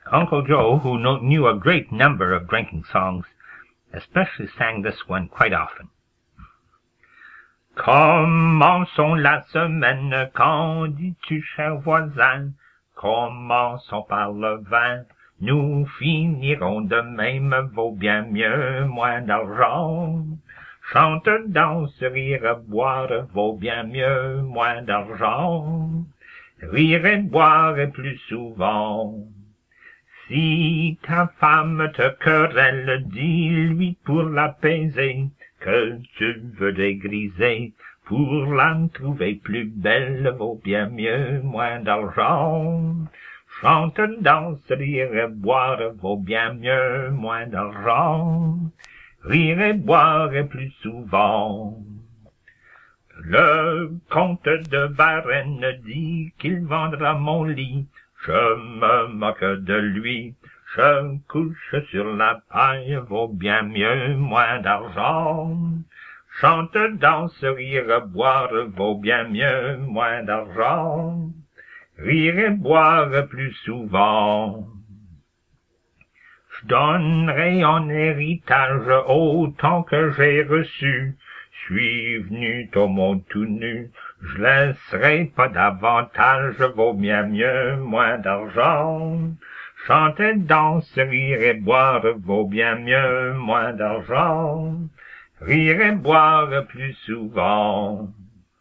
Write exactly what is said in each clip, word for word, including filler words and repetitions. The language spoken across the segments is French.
Uncle Joe, who knew a great number of drinking songs, especially sang this one quite often. Commençons la semaine, qu'en dis-tu, cher voisin? Commençons par le vin, nous finirons de même, vaut bien mieux moins d'argent. Chante, danse, rire, boire, vaut bien mieux moins d'argent. Rire et boire plus souvent. Si ta femme te querelle, dis-lui pour l'apaiser que tu veux dégriser. Pour la trouver plus belle, vaut bien mieux moins d'argent. Chante, danse, rire et boire, vaut bien mieux moins d'argent. Rire et boire plus souvent. Le comte de Varennes dit qu'il vendra mon lit. Je me moque de lui, je couche sur la paille, vaut bien mieux moins d'argent. Chante, danse, rire, boire, vaut bien mieux moins d'argent. Rire et boire plus souvent. Je donnerai en héritage autant que j'ai reçu. Je suis venu au monde tout nu, je laisserai pas davantage, vaut bien mieux moins d'argent. Chanter, danser, rire et boire, vaut bien mieux moins d'argent. Rire et boire plus souvent.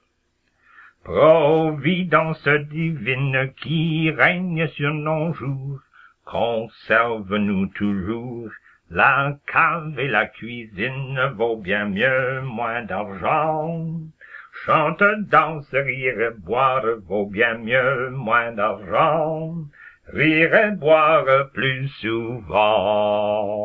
Providence divine qui règne sur nos jours, conserve-nous toujours. La cave et la cuisine vaut bien mieux moins d'argent. Chante, danse, rire et boire vaut bien mieux moins d'argent. Rire et boire plus souvent.